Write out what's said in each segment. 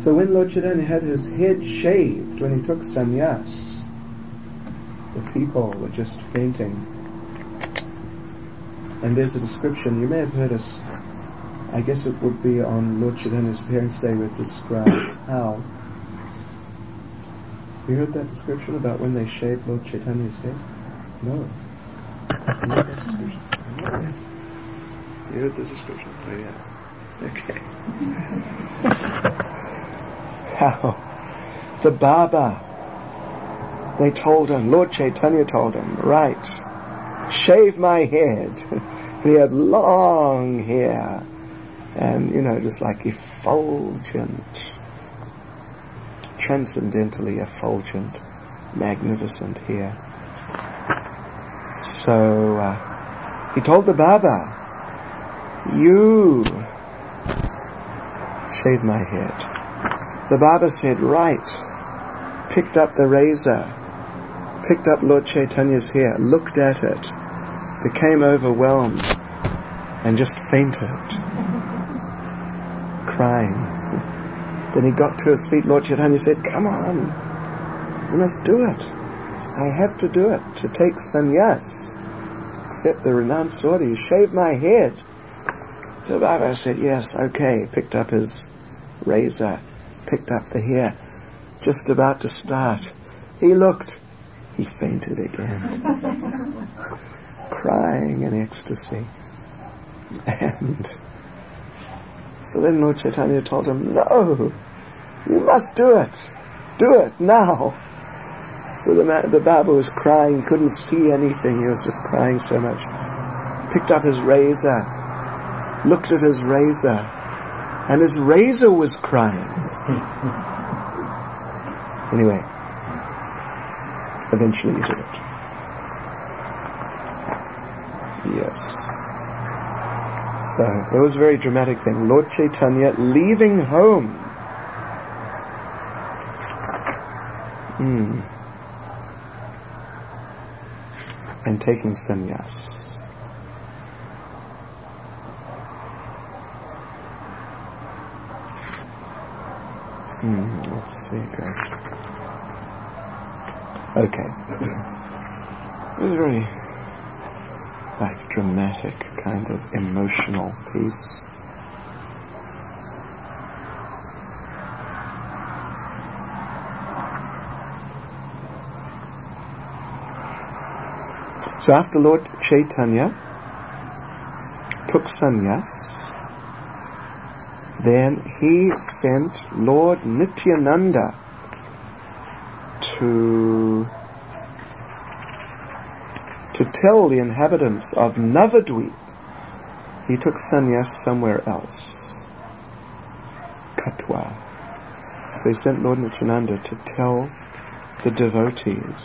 So when Lord Chaitanya had his head shaved, when he took sannyas, the people were just fainting. And there's a description, you may have heard us, I guess it would be on Lord Chaitanya's Parents' Day, we've described how. You heard that description about when they shaved Lord Chaitanya's head? No. You heard that description? You heard the description? Oh yeah. Okay. How the Baba, they told him, Lord Chaitanya told him, right, shave my head. He had long hair and, just like effulgent, transcendentally effulgent, magnificent hair. So he told the Baba, you shave my head. The Baba said, right, picked up the razor, picked up Lord Chaitanya's hair, looked at it, became overwhelmed, and just fainted, crying. Then he got to his feet. Lord Chaitanya said, come on, you must do it. I have to do it, to take sannyas, accept the renounced order. You shave my head. So Baba said, yes, okay, picked up his razor, picked up the hair, just about to start. He looked, he fainted again, crying in ecstasy. And so then Lord Chaitanya told him, no, you must do it now. So the Baba was crying, couldn't see anything, he was just crying so much. Picked up his razor, looked at his razor, and his razor was crying. Anyway, eventually he did it. Yes. So, it was a very dramatic thing. Lord Chaitanya leaving home. And taking sannyas. Let's see, guys. Okay. It was a very dramatic kind of emotional piece. So after Lord Chaitanya took sannyas, then he sent Lord Nityananda to tell the inhabitants of Navadvip. He took sannyas somewhere else, Katwa. So he sent Lord Nityananda to tell the devotees.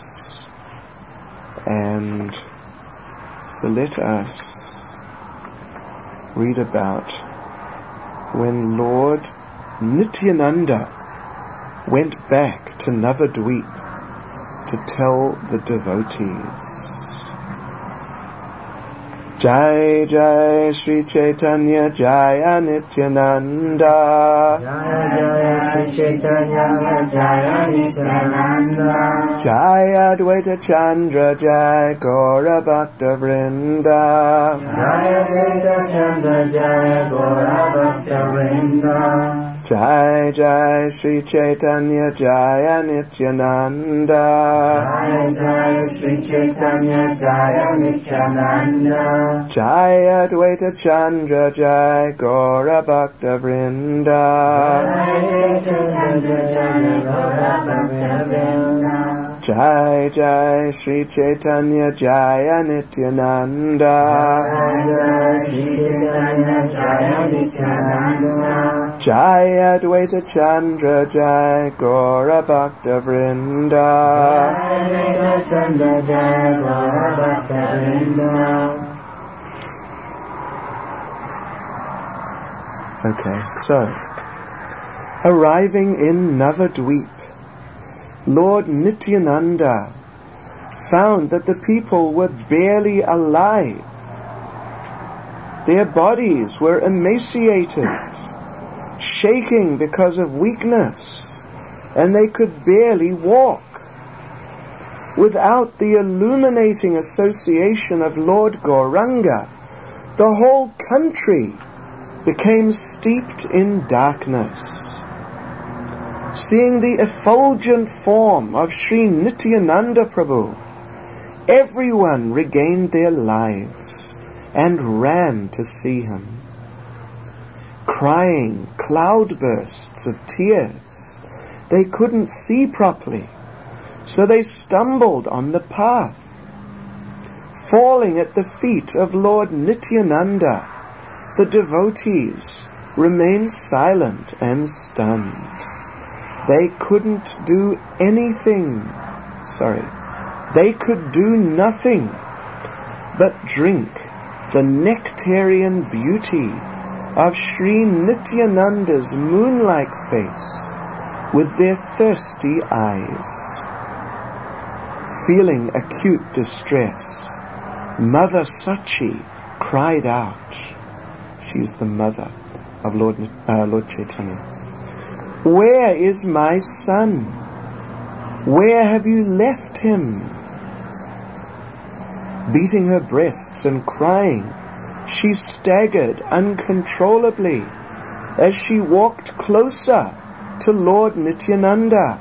And so let us read about when Lord Nityananda went back to Navadvip to tell the devotees. Jai Jai Sri Chaitanya Jaya Nityananda Jaya Sri Chaitanya Jaya Nityananda Jaya Advaita Chandra Jaya Gaura Bhakta Vrinda Jaya Advaita Chandra Jaya Gaura Bhakta Vrinda Jai Jai Sri Chaitanya Jaya Nityananda Jaya Jaya Sri Chaitanya Jaya Nityananda Jaya Advaita Chandra Jaya Gaura Bhakta Vrinda Jai Jai Sri Chaitanya Jaya Nityananda Jaya Advaita Chandra Jaya Gaura Bhakta Vrinda Okay, so arriving in Navadvip, Lord Nityananda found that the people were barely alive. Their bodies were emaciated, shaking because of weakness, and they could barely walk. Without the illuminating association of Lord Gauranga, the whole country became steeped in darkness. Seeing the effulgent form of Sri Nityananda Prabhu, everyone regained their lives and ran to see him. Crying cloudbursts of tears, they couldn't see properly, so they stumbled on the path. Falling at the feet of Lord Nityananda, the devotees remained silent and stunned. They couldn't do anything. They could do nothing but drink the nectarian beauty of Sri Nityananda's moon-like face with their thirsty eyes. Feeling acute distress, Mother Sachi cried out. She's the mother of Lord Chaitanya. Where is my son? Where have you left him? Beating her breasts and crying, she staggered uncontrollably as she walked closer to Lord Nityananda.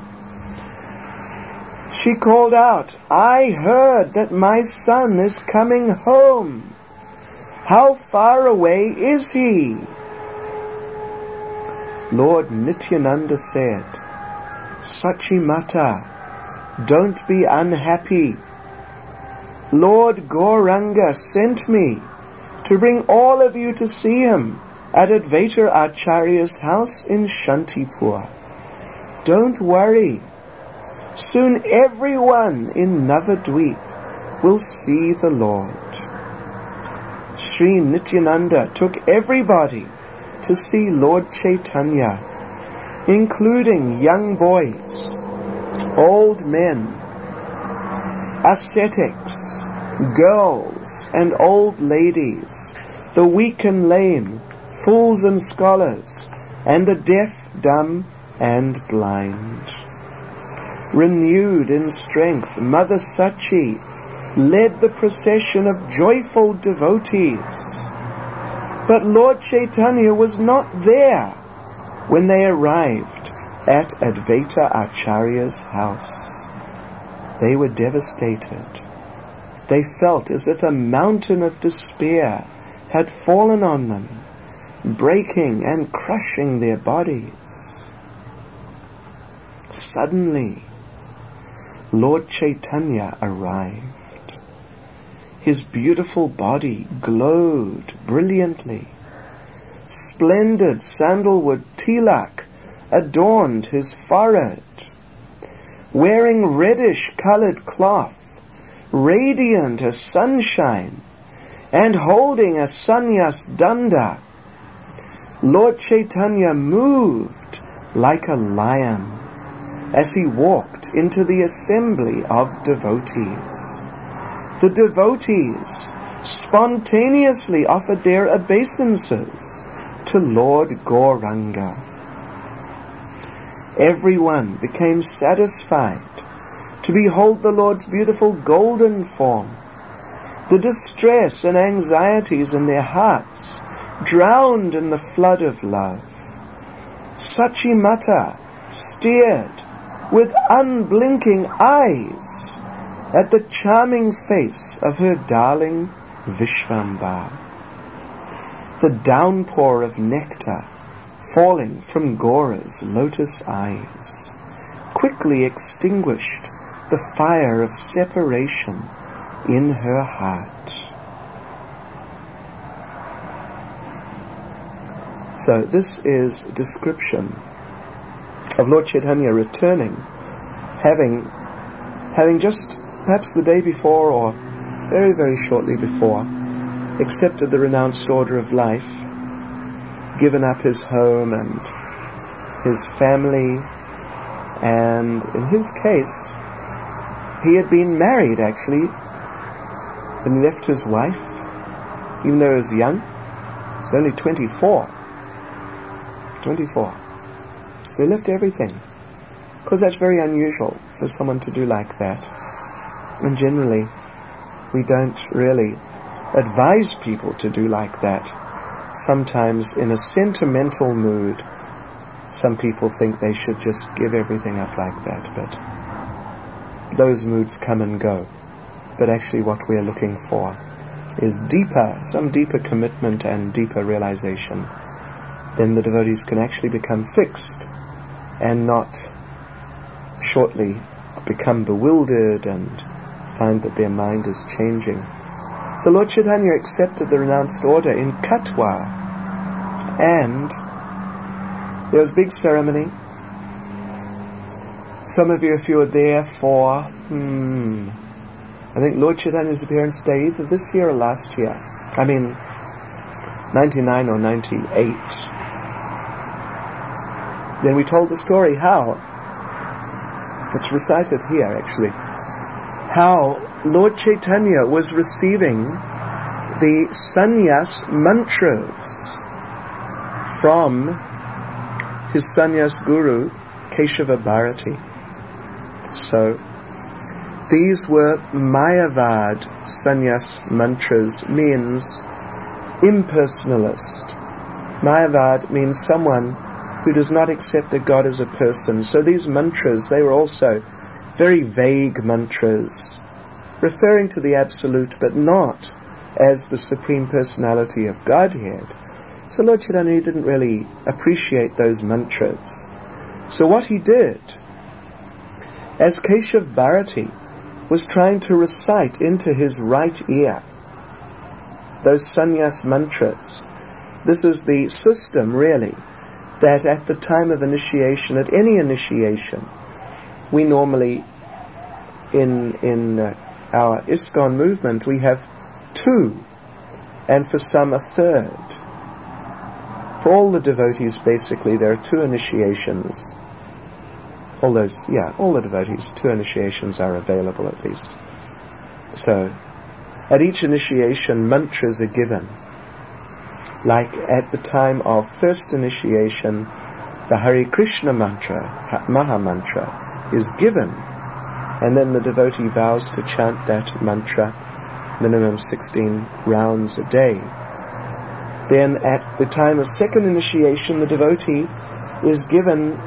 She called out, I heard that my son is coming home. How far away is he? Lord Nityananda said, Sachi Mata, don't be unhappy. Lord Gauranga sent me to bring all of you to see him at Advaita Acharya's house in Shantipur. Don't worry. Soon everyone in Navadvip will see the Lord. Sri Nityananda took everybody to see Lord Chaitanya, including young boys, old men, ascetics, girls and old ladies, the weak and lame, fools and scholars, and the deaf, dumb and blind. Renewed in strength, Mother Sachi led the procession of joyful devotees. But Lord Chaitanya was not there when they arrived at Advaita Acharya's house. They were devastated. They felt as if a mountain of despair had fallen on them, breaking and crushing their bodies. Suddenly, Lord Chaitanya arrived. His beautiful body glowed brilliantly. Splendid sandalwood tilak adorned his forehead. Wearing reddish-colored cloth, radiant as sunshine, and holding a sannyas danda, Lord Chaitanya moved like a lion as he walked into the assembly of devotees. The devotees spontaneously offered their obeisances to Lord Gauranga. Everyone became satisfied to behold the Lord's beautiful golden form. The distress and anxieties in their hearts drowned in the flood of love. Sachi Mata stared with unblinking eyes at the charming face of her darling Vishvambara. The downpour of nectar falling from Gaura's lotus eyes quickly extinguished the fire of separation in her heart. So this is a description of Lord Chaitanya returning, having just perhaps the day before or very, very shortly before accepted the renounced order of life, given up his home and his family, and in his case he had been married actually when he left his wife, even though he was young. He was only 24. 24. So he left everything. Because that's very unusual for someone to do like that. And generally, we don't really advise people to do like that. Sometimes in a sentimental mood, some people think they should just give everything up like that, but those moods come and go. But actually what we're looking for is some deeper commitment and deeper realization. Then the devotees can actually become fixed and not shortly become bewildered and find that their mind is changing. So Lord Chaitanya accepted the renounced order in Katwa, and there was a big ceremony. Some of you, if you were there for, I think Lord Chaitanya's appearance day either this year or last year. 99 or 98. Then we told the story how, it's recited here actually, how Lord Chaitanya was receiving the sannyas mantras from his sannyas guru, Keshava Bharati. So, these were Mayavad sannyas mantras, means impersonalist. Mayavad means someone who does not accept that God is a person. So these mantras, they were also very vague mantras, referring to the Absolute, but not as the Supreme Personality of Godhead. So Lord Chaitanya didn't really appreciate those mantras. So what he did, as Keshav Bharati was trying to recite into his right ear those sannyas mantras, this is the system really, that at the time of initiation, at any initiation, we normally, in our ISKCON movement, we have 2, and for some a 3rd. For all the devotees, basically, there are 2 initiations. All the devotees, 2 initiations are available at least. So, at each initiation, mantras are given. Like at the time of first initiation, the Hare Krishna mantra, Maha Mantra, is given. And then the devotee vows to chant that mantra minimum 16 rounds a day. Then at the time of second initiation, the devotee is given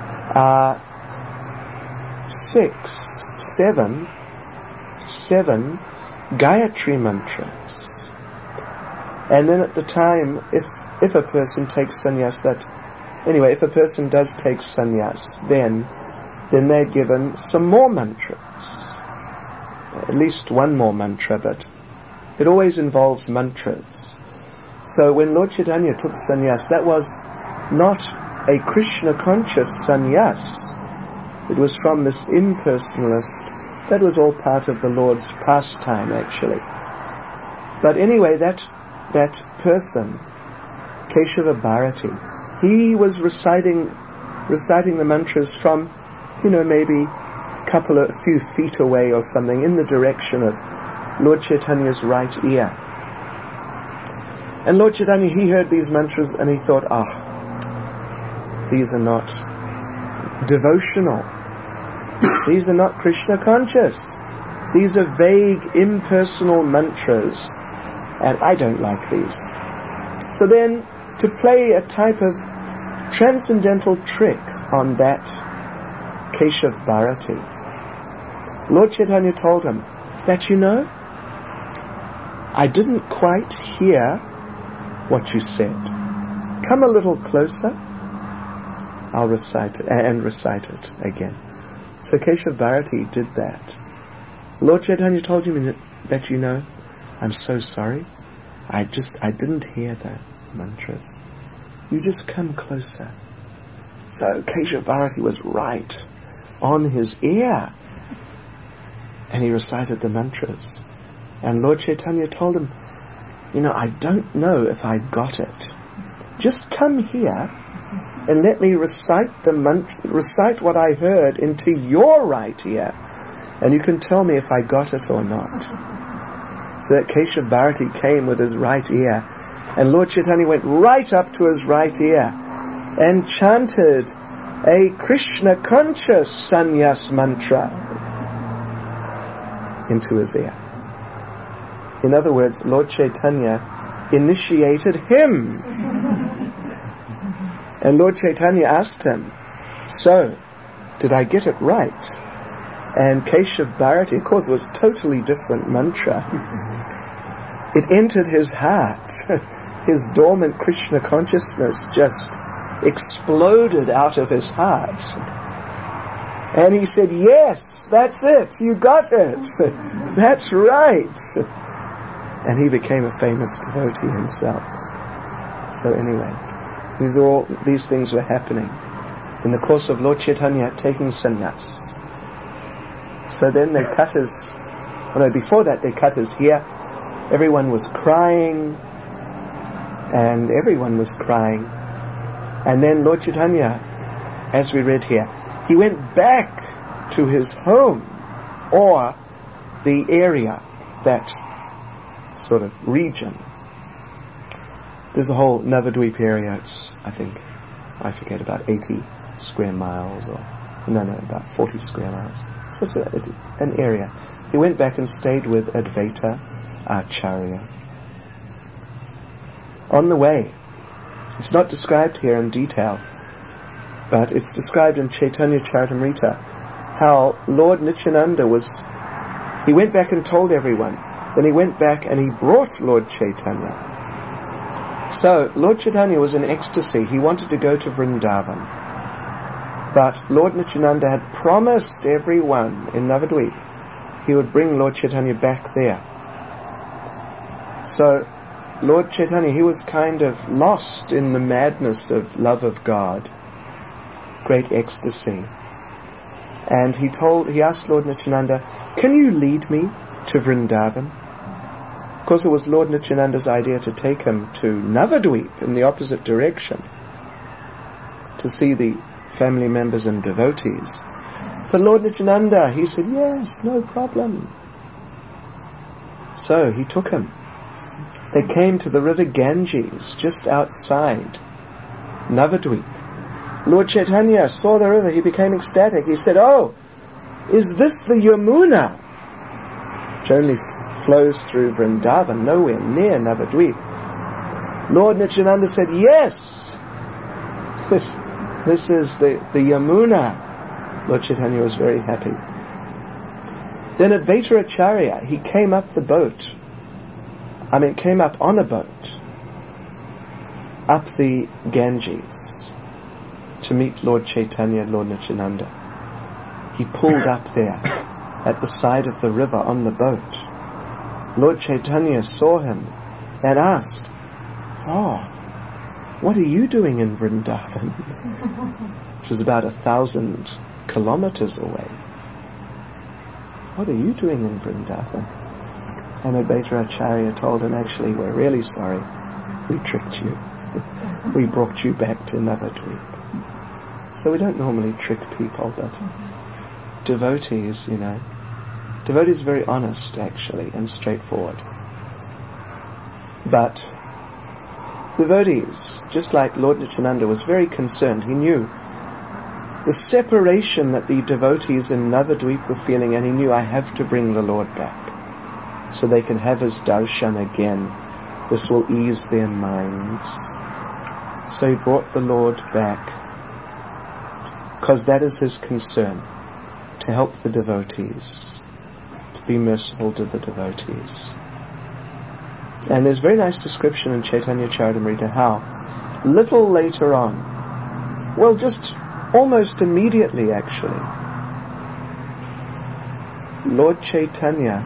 7 Gayatri mantras. And then at the time, if a person takes sannyas, if a person does take sannyas, then they're given some more mantras. At least one more mantra, but it always involves mantras. So when Lord Chaitanya took sannyas, that was not a Krishna conscious sannyas. It was from this impersonalist. That was all part of the Lord's pastime actually. But anyway, that person, Keshava Bharati, he was reciting the mantras from, maybe a few feet away or something, in the direction of Lord Chaitanya's right ear. And Lord Chaitanya, he heard these mantras and he thought, these are not devotional. These are not Krishna conscious. These are vague, impersonal mantras, and I don't like these. So then, to play a type of transcendental trick on that Keshav Bharati, Lord Chaitanya told him that, I didn't quite hear what you said. Come a little closer. I'll recite it, and recite it again. So Keshav Bharati did that. Lord Chaitanya told him that, I'm so sorry. I didn't hear the mantras. You just come closer. So Keshav Bharati was right on his ear. And he recited the mantras. And Lord Chaitanya told him, I don't know if I got it. Just come here and let me recite recite what I heard into your right ear, and you can tell me if I got it or not. So that Keshav Bharati came with his right ear, and Lord Chaitanya went right up to his right ear, and chanted a Krishna-conscious sannyas mantra into his ear. In other words, Lord Chaitanya initiated him. And Lord Chaitanya asked him, "So, did I get it right?" And Keshav Bharati, of course, it was a totally different mantra. It entered his heart. His dormant Krishna consciousness just exploded out of his heart. And he said, "Yes, that's it. You got it. That's right." And he became a famous devotee himself. So anyway, these things were happening in the course of Lord Chaitanya taking sannyas. So then they cut his, before that they cut his hair. Everyone was crying, and everyone was crying. And then Lord Chaitanya, as we read here, he went back to his home, or the area, that sort of region. There's a whole Navadvip area. It's, I forget, about 80 square miles, about 40 square miles. So it's an area. He went back and stayed with Advaita Acharya. On the way, it's not described here in detail, but it's described in Chaitanya Charitamrita, how Lord Nityananda he went back and told everyone. Then he went back and he brought Lord Chaitanya. So, Lord Chaitanya was in ecstasy. He wanted to go to Vrindavan. But Lord Nityananda had promised everyone in Navadvip he would bring Lord Chaitanya back there. So, Lord Chaitanya, he was kind of lost in the madness of love of God, great ecstasy. And he asked Lord Nityananda, "Can you lead me to Vrindavan?" Of course, it was Lord Nityananda's idea to take him to Navadvip in the opposite direction, to see the family members and devotees. But Lord Nityananda, he said, "Yes, no problem." So he took him. They came to the river Ganges, just outside Navadvip. Lord Chaitanya saw the river, he became ecstatic. He said, "Oh, is this the Yamuna?" Which only flows through Vrindavan, nowhere near Navadvip. Lord Nityananda said, "Yes, this is the Yamuna." Lord Chaitanya was very happy. Then Advaita Acharya, he came up on a boat, up the Ganges, to meet Lord Chaitanya and Lord Nityananda. He pulled up there, at the side of the river on the boat. Lord Chaitanya saw him and asked, "Oh, what are you doing in Vrindavan?" Which was about 1,000 kilometers away. "What are you doing in Vrindavan?" And Advaita Acharya told him, "Actually, we're really sorry. We tricked you. We brought you back to Navadvip." So we don't normally trick people, but devotees, devotees are very honest, actually, and straightforward. But devotees, just like Lord Nityananda, was very concerned. He knew the separation that the devotees in Navadvip were feeling, and he knew, I have to bring the Lord back so they can have his darshan again. This will ease their minds. So he brought the Lord back, because that is his concern, to help the devotees, to be merciful to the devotees. And there's a very nice description in Chaitanya Charitamrita how little later on, just almost immediately actually, Lord Chaitanya,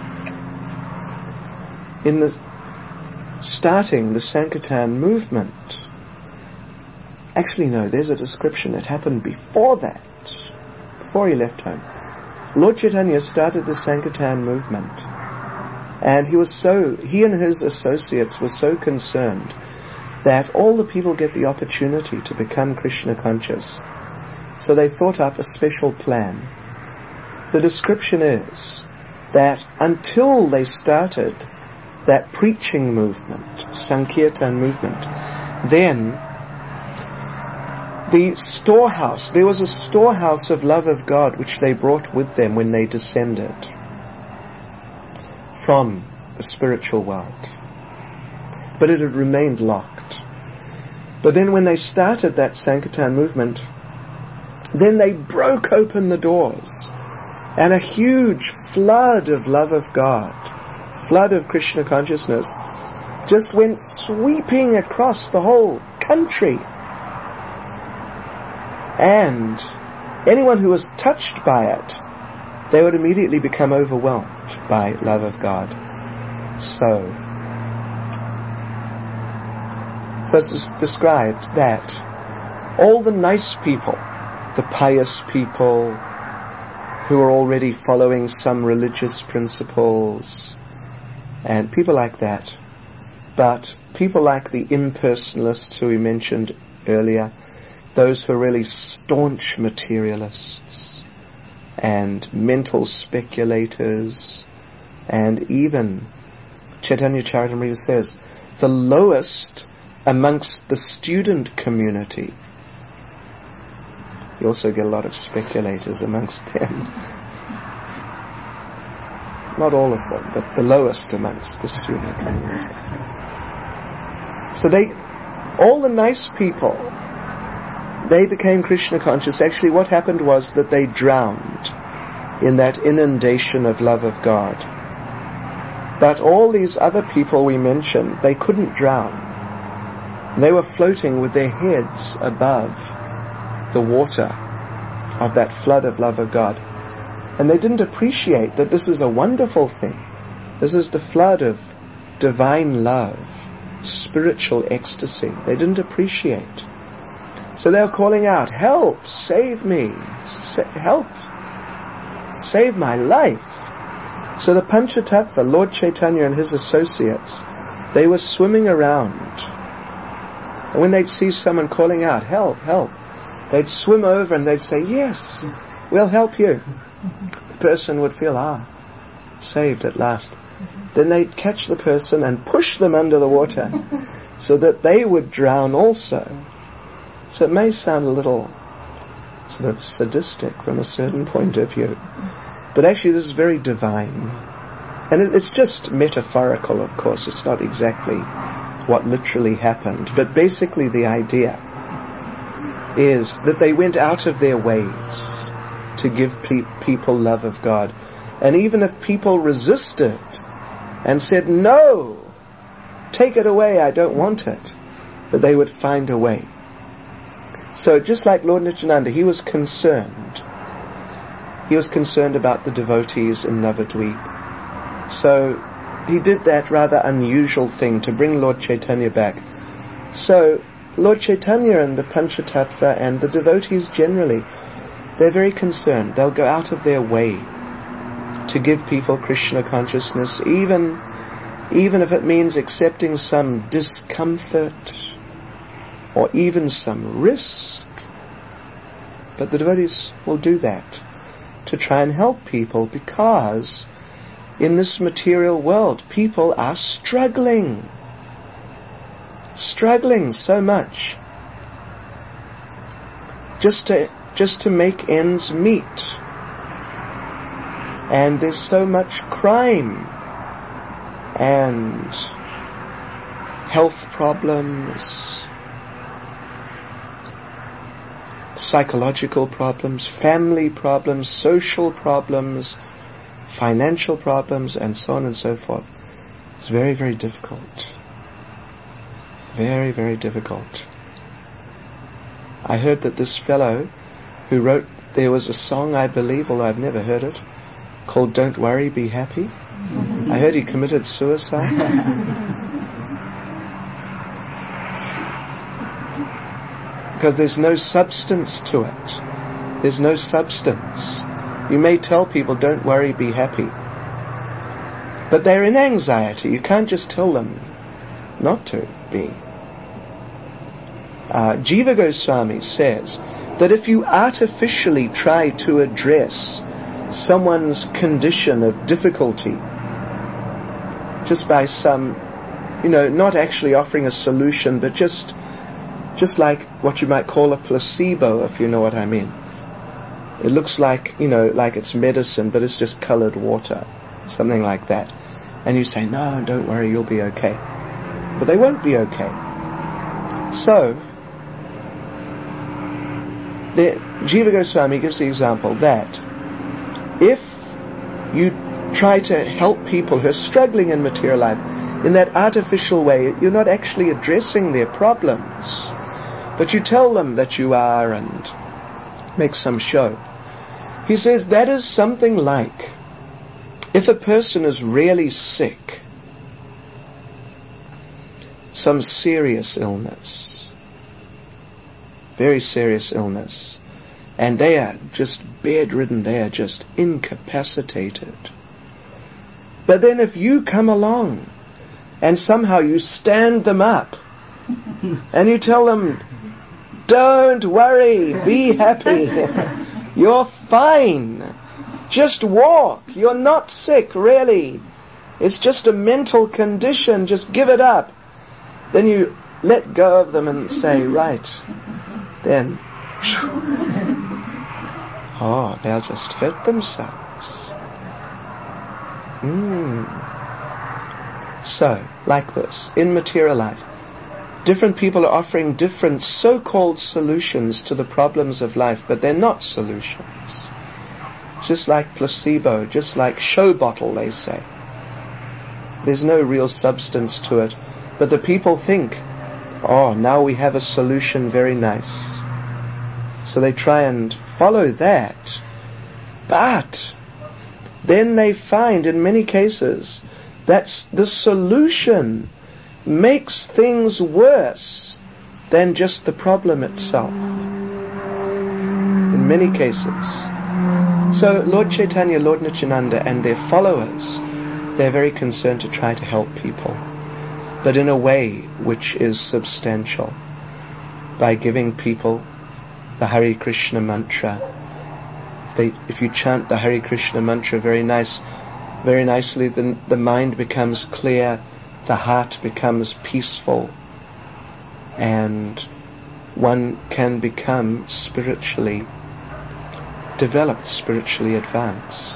in starting the Sankirtan movement, actually no, there's a description, it happened before that, before he left home. Lord Chaitanya started the Sankirtan movement, and he and his associates were so concerned that all the people get the opportunity to become Krishna conscious. So they thought up a special plan. The description is that until they started that preaching movement, Sankirtan movement, then the storehouse. There was a storehouse of love of God which they brought with them when they descended from the spiritual world. But it had remained locked. But then when they started that Sankirtan movement, then they broke open the doors, and a huge flood of love of God, flood of Krishna consciousness, just went sweeping across the whole country. And anyone who was touched by it, they would immediately become overwhelmed by love of God. So it's described that all the nice people, the pious people who are already following some religious principles, and people like that, but people like the impersonalists who we mentioned earlier, those who are really staunch materialists and mental speculators, and even Chaitanya Charitamrita says the lowest amongst the student community. You also get a lot of speculators amongst them. Not all of them, but the lowest amongst the student community. So all the nice people, they became Krishna conscious. Actually, what happened was that they drowned in that inundation of love of God. But all these other people we mentioned, they couldn't drown. They were floating with their heads above the water of that flood of love of God. And they didn't appreciate that this is a wonderful thing. This is the flood of divine love, spiritual ecstasy. They didn't appreciate. So they were calling out, help, save me, help, save my life. So the Panchatattva, Lord Chaitanya and his associates, they were swimming around. And when they'd see someone calling out, help, help, they'd swim over and they'd say, yes, we'll help you. The person would feel, saved at last. Then they'd catch the person and push them under the water so that they would drown also. So it may sound a little sort of sadistic from a certain point of view, but actually this is very divine. And it's just metaphorical, of course. It's not exactly what literally happened, but basically the idea is that they went out of their ways to give people love of God. And even if people resisted and said, no, take it away, I don't want it, that they would find a way. So just like Lord Nityananda, he was concerned. He was concerned about the devotees in Navadvip. So he did that rather unusual thing to bring Lord Chaitanya back. So Lord Chaitanya and the Panchatattva and the devotees generally, they're very concerned. They'll go out of their way to give people Krishna consciousness, even if it means accepting some discomfort or even some risk. But the devotees will do that to try and help people, because in this material world people are struggling so much just to make ends meet. And there's so much crime and health problems, psychological problems, family problems, social problems, financial problems, and so on and so forth. It's very, very difficult. Very, very difficult. I heard that this fellow who wrote, there was a song, I believe, although I've never heard it, called Don't Worry, Be Happy. I heard he committed suicide. Because there's no substance to it. There's no substance. You may tell people, don't worry, be happy. But they're in anxiety. You can't just tell them not to be. Jiva Goswami says that if you artificially try to address someone's condition of difficulty just by some, not actually offering a solution, but just just like what you might call a placebo, if you know what I mean. It looks like, like it's medicine, but it's just colored water, something like that. And you say, no, don't worry, you'll be okay. But they won't be okay. So, Jiva Goswami gives the example that if you try to help people who are struggling in material life in that artificial way, you're not actually addressing their problems, but you tell them that you are and make some show. He says that is something like if a person is really sick, some serious illness, very serious illness, and they are just bedridden, they are just incapacitated. But then if you come along and somehow you stand them up and you tell them, don't worry, be happy, you're fine, just walk, you're not sick really, it's just a mental condition, just give it up. Then you let go of them and say, right, then, they'll just hurt themselves. So, like this, in material life, different people are offering different so-called solutions to the problems of life, but they're not solutions. Just like placebo, just like show bottle, they say. There's no real substance to it. But the people think, now we have a solution, very nice. So they try and follow that. But then they find in many cases that the solution makes things worse than just the problem itself. In many cases. So Lord Chaitanya, Lord Nityananda and their followers, they're very concerned to try to help people, but in a way which is substantial, by giving people the Hare Krishna mantra. If you chant the Hare Krishna mantra very nicely, then the mind becomes clear, the heart becomes peaceful, and one can become spiritually developed, spiritually advanced.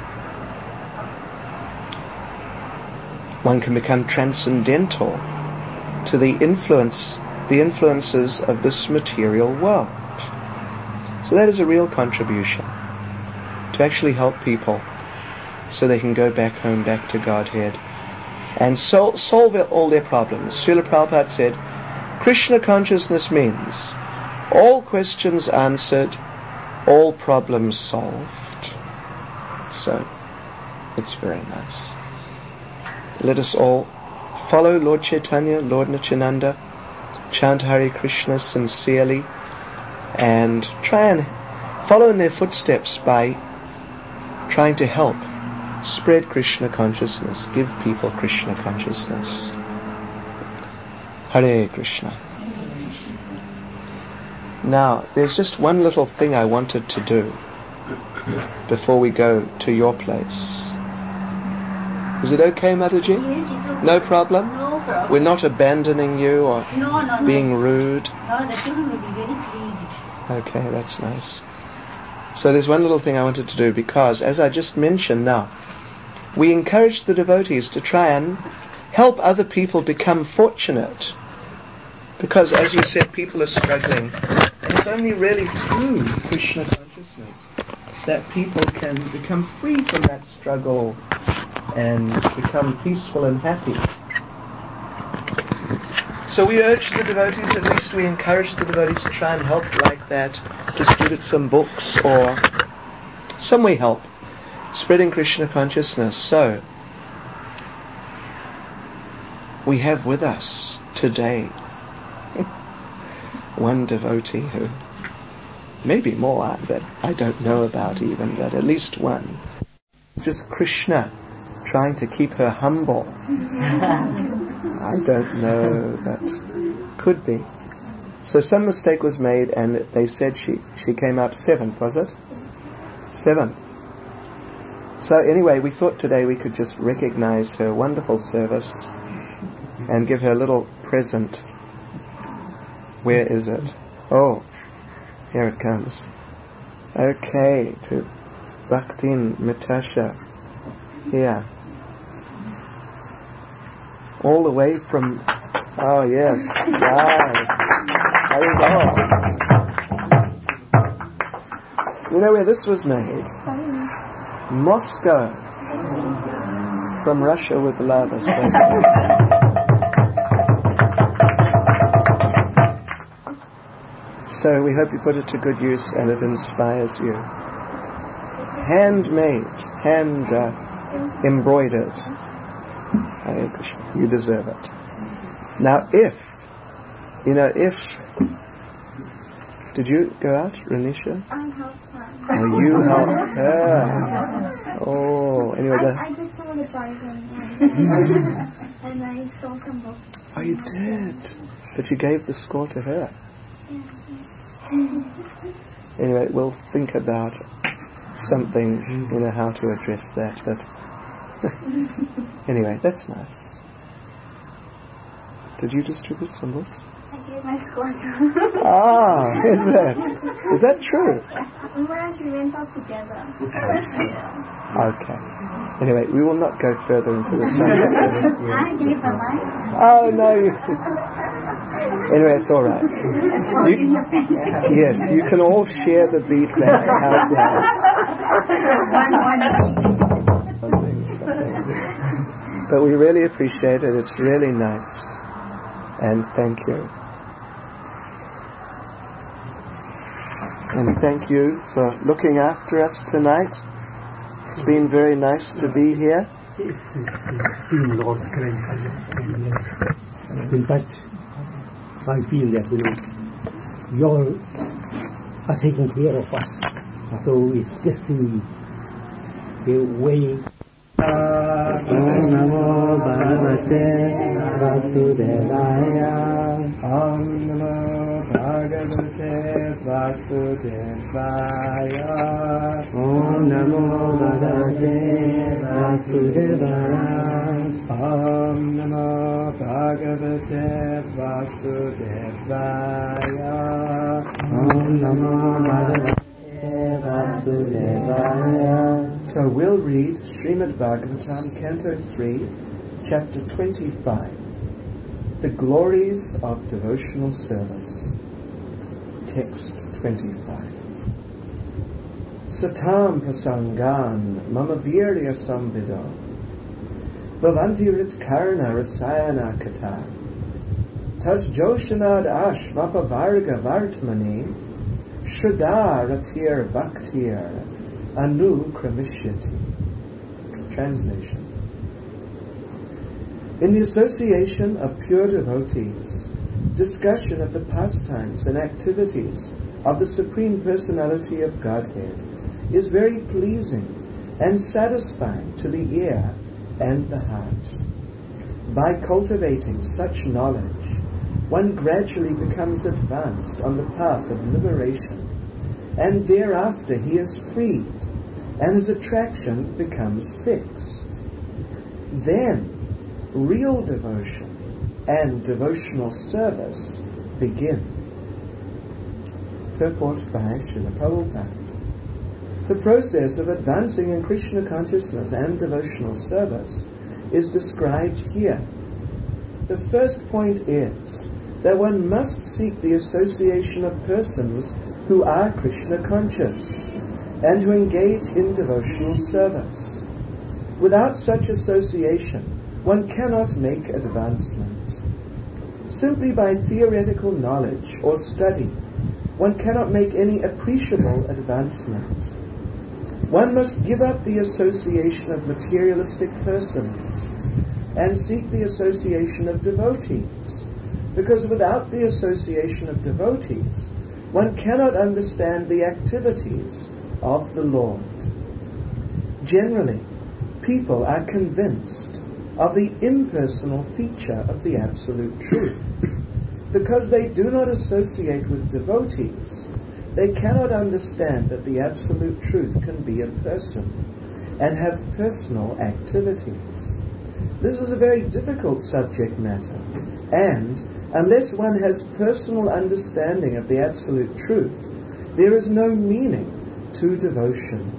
One can become transcendental to the influences of this material world. So that is a real contribution, to actually help people so they can go back home, back to Godhead, and solve all their problems. Srila Prabhupada said, Krishna consciousness means all questions answered, all problems solved. So, it's very nice. Let us all follow Lord Chaitanya, Lord Nityananda, chant Hare Krishna sincerely, and try and follow in their footsteps by trying to help spread Krishna consciousness, give people Krishna consciousness. Hare Krishna. Now, there's just one little thing I wanted to do before we go to your place. Is it okay, Mataji? Yes, it's okay. No problem? No problem. We're not abandoning you or No. being rude? No, the children will be very pleased. Okay, that's nice. So there's one little thing I wanted to do, because, as I just mentioned now, we encourage the devotees to try and help other people become fortunate. Because, as you said, people are struggling. And it's only really through Krishna consciousness that people can become free from that struggle and become peaceful and happy. So we urge the devotees, at least we encourage the devotees to try and help like that, distribute some books or some way help, spreading Krishna consciousness. So, we have with us today one devotee who, maybe more, that I don't know about even, but at least one. Just Krishna trying to keep her humble. I don't know, but could be. So some mistake was made, and they said she came up 7th, was it? 7th. So anyway, we thought today we could just recognize her wonderful service and give her a little present Where is it? Oh, here it comes. Okay, to Bhaktin Mitasha. Here. All the way from... Oh, yes. Right. You know where this was made? Moscow. From Russia with love, especially. So we hope you put it to good use and it inspires you. Handmade, hand embroidered. You deserve it. Now if, did you go out, Renisha? I helped her. Oh, you helped her. Oh, anyway. I did some of the bargain and I stole some books. Oh, you did. But you gave the score to her. Anyway, we'll think about something, how to address that. But anyway, that's nice. Did you distribute some books? I gave my score to her. Ah, is that true? We went out together. Okay. Anyway, we will not go further into the subject. I gave her mine. Oh, no. Anyway, it's all right. Yes, you can all share the beat back. How's that? Something. But we really appreciate it. It's really nice. And thank you. And thank you for looking after us tonight. It's been very nice to be here. It's been Lord's grace. In fact, I feel that, you all are taking care of us. So it's just the way. Om Namo Bhagavate Vasudevaya. Om Namo Bhagavate Vasudevaya. Om Namo Bhagavate Vasudevaya. Om Namo Bhagavate Vasudevaya. Om Namo Bhagavate Vasudevaya. So we'll read Srimad Bhagavatam, Canto 3, Chapter 25, The Glories of Devotional Service. Text 25. Satam prasangan mama virya samvido bhavanti ritkarna rasayana kata tas joshanad ash mapa varga vartmani shraddha ratir bhaktir anu kramishyati. Translation. In the association of pure devotees, discussion of the pastimes and activities of the Supreme Personality of Godhead is very pleasing and satisfying to the ear and the heart. By cultivating such knowledge, one gradually becomes advanced on the path of liberation, and thereafter he is freed, and his attraction becomes fixed. Then, real devotion and devotional service begin. Purport by Srila Prabhupada. The process of advancing in Krishna consciousness and devotional service is described here. The first point is that one must seek the association of persons who are Krishna conscious and who engage in devotional service. Without such association, one cannot make advancement. Simply by theoretical knowledge or study, one cannot make any appreciable advancement. One must give up the association of materialistic persons and seek the association of devotees, because without the association of devotees, one cannot understand the activities of the Lord. Generally, people are convinced of the impersonal feature of the Absolute Truth. Because they do not associate with devotees, they cannot understand that the Absolute Truth can be a person and have personal activities. This is a very difficult subject matter and Unless one has personal understanding of the absolute truth, there is no meaning to devotion.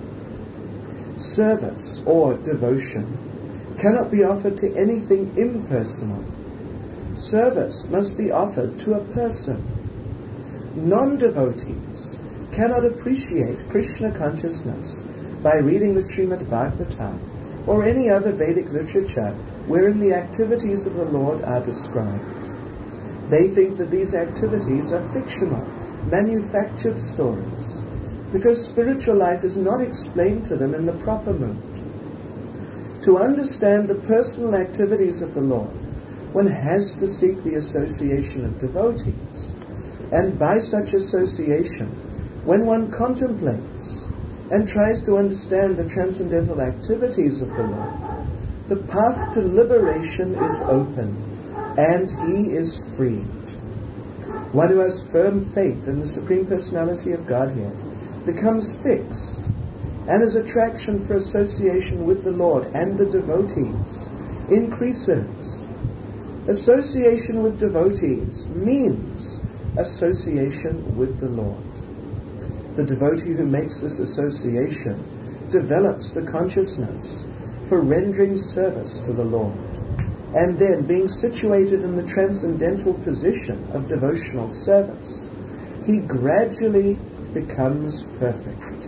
Service or devotion cannot be offered to anything impersonal. Service must be offered to a person. Non-devotees cannot appreciate Krishna consciousness by reading the Srimad Bhagavatam or any other Vedic literature wherein the activities of the Lord are described. They think that these activities are fictional, manufactured stories, because spiritual life is not explained to them in the proper mood. To understand the personal activities of the Lord, one has to seek the association of devotees, and by such association, when one contemplates and tries to understand the transcendental activities of the Lord, the path to liberation is open, and he is freed. One who has firm faith in the Supreme Personality of Godhead becomes fixed, and his attraction for association with the Lord and the devotees increases. Association with devotees means association with the Lord. The devotee who makes this association develops the consciousness for rendering service to the Lord, and then, being situated in the transcendental position of devotional service, he gradually becomes perfect.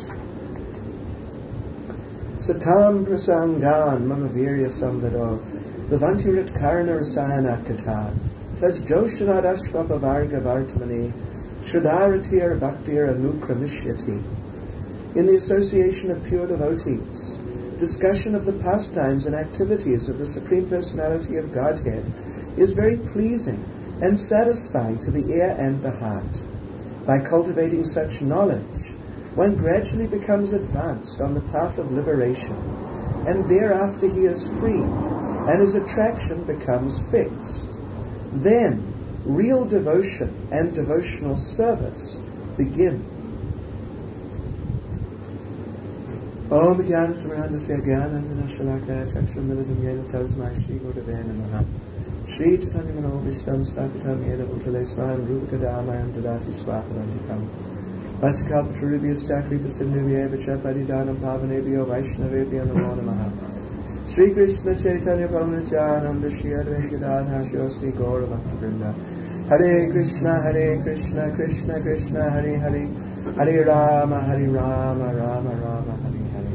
Satam prasangan mama virya samvado Vavantirit karana rasayana kata Taj joshanadashvapa varga vartamani Shradaratir bhaktir anukramishyati. In the association of pure devotees, discussion of the pastimes and activities of the Supreme Personality of Godhead is very pleasing and satisfying to the ear and the heart. By cultivating such knowledge, one gradually becomes advanced on the path of liberation, and thereafter he is freed, and his attraction becomes fixed. Then, real devotion and devotional service begin. Om Jnana Smarandasya Jnanandana Shalakaya Chakshramilidam Yena Tasmai Shri Gurave Namaha Shri Chaitanya Mano Vishtam Sthapitam Yena Bhutale Swayam Rupakadamayam Dadati Swaparantikam Vachakalpatarubhyas Chakripa Sindhuvyeva Chapadidanam Pavanebhyo Vaishnavebhyo Namo Namaha Shri Krishna Chaitanya Paramanitananda Shri Advaita Gadadhar Shri Gaura Bhaktivinoda Hare Krishna Krishna Krishna Hare Hare Hare Rama Rama Rama Hare.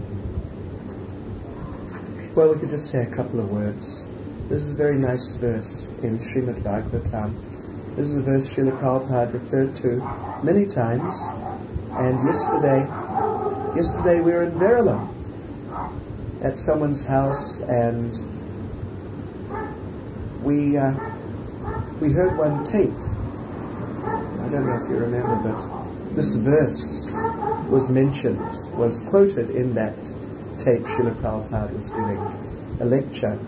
Well, we could just say a couple of words. This is a very nice verse in Srimad Bhagavatam. This is a verse Srila Prabhupada referred to many times. And yesterday we were in Verulam at someone's house, and we heard one tape. I don't know if you remember, but this verse was mentioned, was quoted in that tape. Srila Prabhupada was giving a lecture.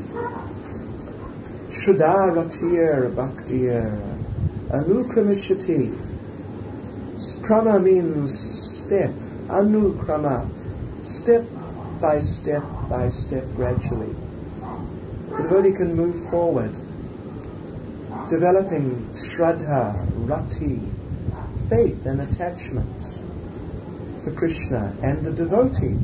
Shudaratir bhaktir anukramishati. Krama means step. Anukrama, step by step gradually. The devotee can move forward, developing Shraddha, Rati, faith and attachment for Krishna and the devotees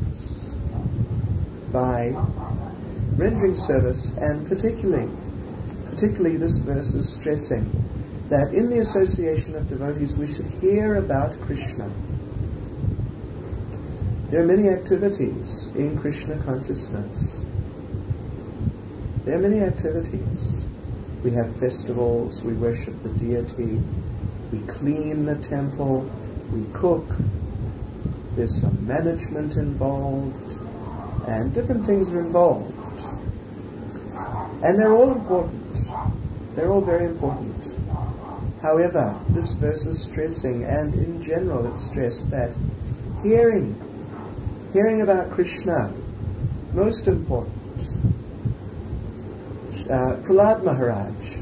by rendering service, and particularly this verse is stressing that in the association of devotees we should hear about Krishna. There are many activities in Krishna consciousness. There are many activities. We have festivals, we worship the deity, we clean the temple, we cook, there's some management involved, and different things are involved. And they're all important. They're all very important. However, this verse is stressing, and in general it's stressed, that hearing about Krishna, most important. Prahlad Maharaj,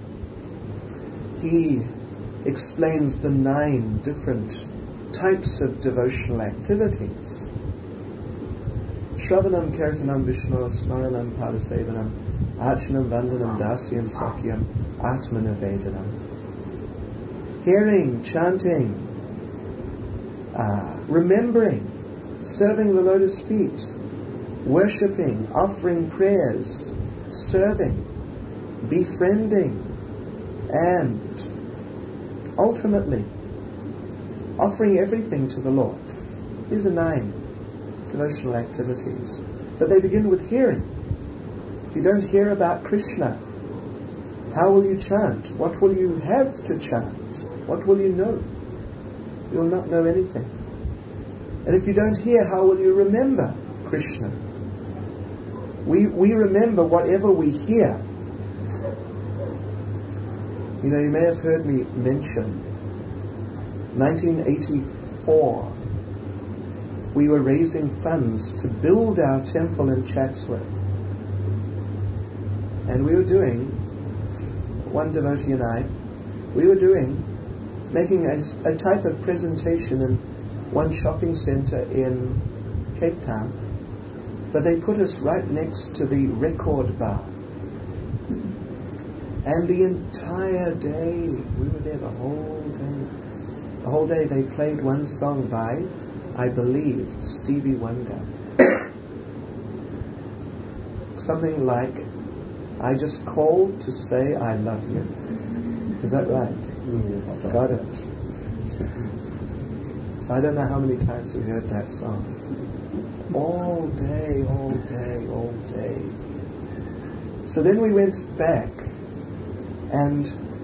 he explains the 9 different types of devotional activities. Shravanam, Kirtanam, Vishnu, Smaranam, Padasevanam, Archanam Vandanam Dasyam Sakyam Atmana Vedanam. Hearing, chanting, remembering, serving the lotus feet, worshipping, offering prayers, serving, befriending, and ultimately offering everything to the Lord. These are 9 devotional activities. But they begin with hearing. If you don't hear about Krishna, how will you chant? What will you have to chant? What will you know? You will not know anything. And if you don't hear, how will you remember Krishna? We remember whatever we hear. You know, you may have heard me mention 1984. We were raising funds to build our temple in Chatsworth. And we were doing, one devotee and I, making a type of presentation in one shopping centre in Cape Town. But they put us right next to the record bar. And the entire day, we were there the whole day. The whole day they played one song by, I believe, Stevie Wonder. Something like, I just called to say I love you. Is that right? Yes. Got it. So I don't know how many times we heard that song. All day, all day, all day. So then we went back, and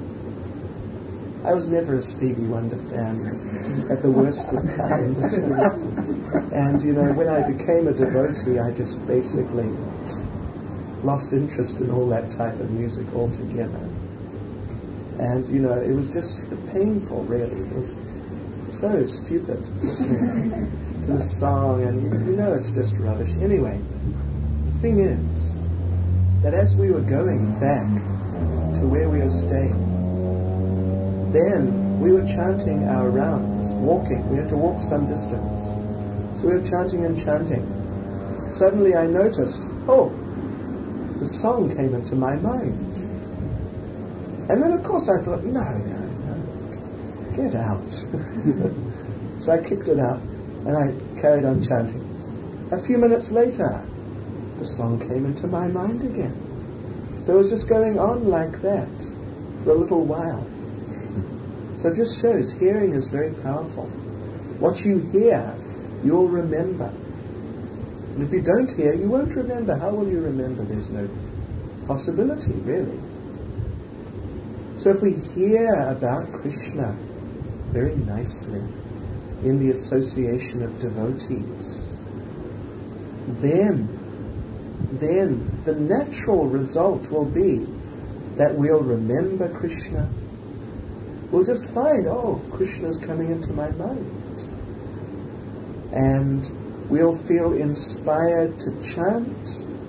I was never a Stevie Wonder fan at the worst of times. And, you know, when I became a devotee, I just basically lost interest in all that type of music altogether. And, you know, it was just painful, really. It was so stupid listening to the song, and you know it's just rubbish. Anyway, the thing is that as we were going back to where we were staying, then we were chanting our rounds, walking. We had to walk some distance. So we were chanting and chanting. Suddenly I noticed, the song came into my mind. And then of course I thought, no, get out. So I kicked it out and I carried on chanting. A few minutes later, the song came into my mind again. So it was just going on like that for a little while. So it just shows hearing is very powerful. What you hear, you'll remember. And if you don't hear, you won't remember. How will you remember? There's no possibility, really. So if we hear about Krishna very nicely in the association of devotees, then the natural result will be that we'll remember Krishna. We'll just find, Krishna's coming into my mind. And we'll feel inspired to chant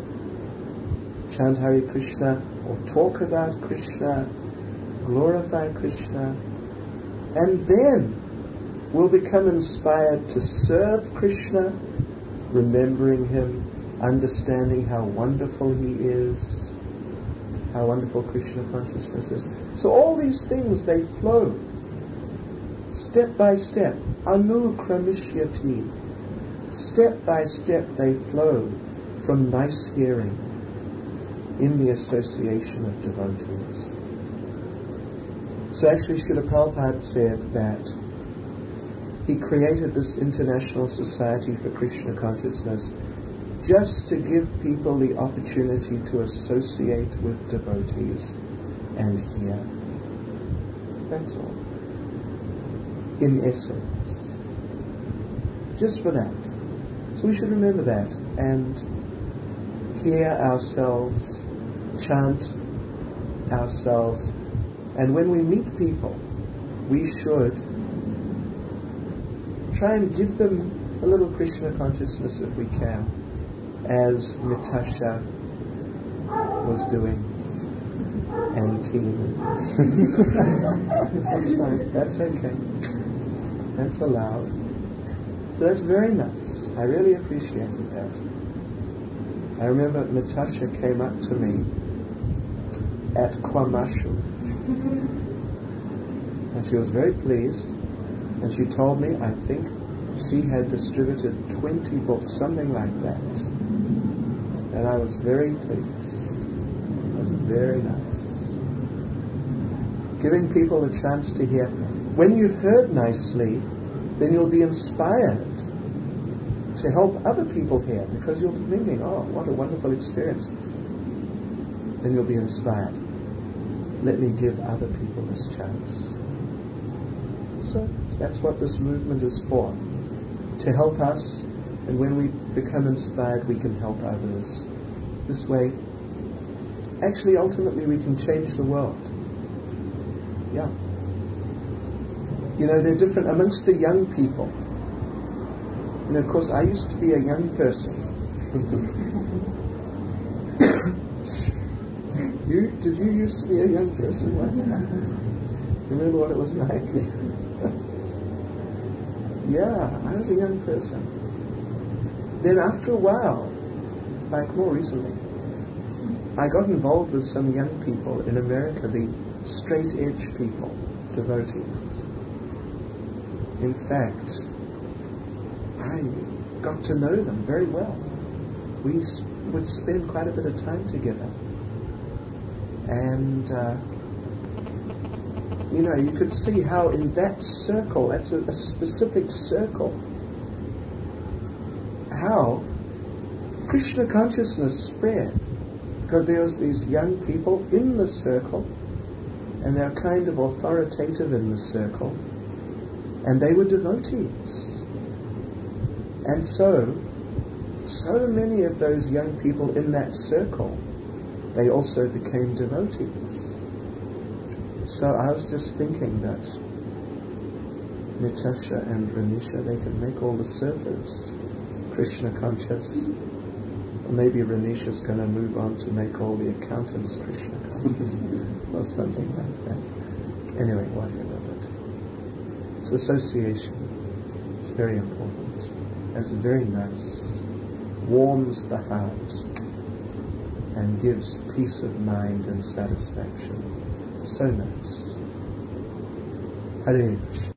Hare Krishna, or talk about Krishna, glorify Krishna, and then we'll become inspired to serve Krishna, remembering Him, understanding how wonderful He is, how wonderful Krishna consciousness is. So all these things, they flow step by step. Anukramishati. Step by step they flow from nice hearing in the association of devotees. So actually Srila Prabhupada said that he created this International Society for Krishna Consciousness just to give people the opportunity to associate with devotees and hear. That's all. In essence. Just for that. So we should remember that and hear ourselves, chant ourselves, and when we meet people, we should try and give them a little Krishna consciousness if we can, as Natasha was doing, and Tina. That's fine, that's okay. That's allowed. So that's very nice. I really appreciated that. I remember Natasha came up to me at Kwamashu, and she was very pleased, and she told me, I think she had distributed 20 books, something like that, and I was very pleased. It was very nice. Giving people a chance to hear. When you've heard nicely, then you'll be inspired to help other people hear, because you'll be thinking, oh, what a wonderful experience. Then you'll be inspired. Let me give other people this chance. So that's what this movement is for, to help us, and when we become inspired, we can help others. This way, actually, ultimately, we can change the world. Yeah. You know, they're different amongst the young people. And of course, I used to be a young person. Did you used to be a young person once? Remember what it was like? Yeah, I was a young person. Then after a while, like more recently, I got involved with some young people in America, the straight edge people, devotees. In fact, I got to know them very well. We would spend quite a bit of time together. And, you know, you could see how in that circle, that's a specific circle, how Krishna consciousness spread. Because there was these young people in the circle, and they're kind of authoritative in the circle, and they were devotees. And so many of those young people in that circle, they also became devotees. So I was just thinking that Natasha and Ranisha, they can make all the surfers Krishna conscious. Or maybe Ranisha's going to move on to make all the accountants Krishna conscious, or something like that. Anyway, whatever. But it's association. It's very important. It's very nice. Warms the heart and gives peace of mind and satisfaction. So nice. Hare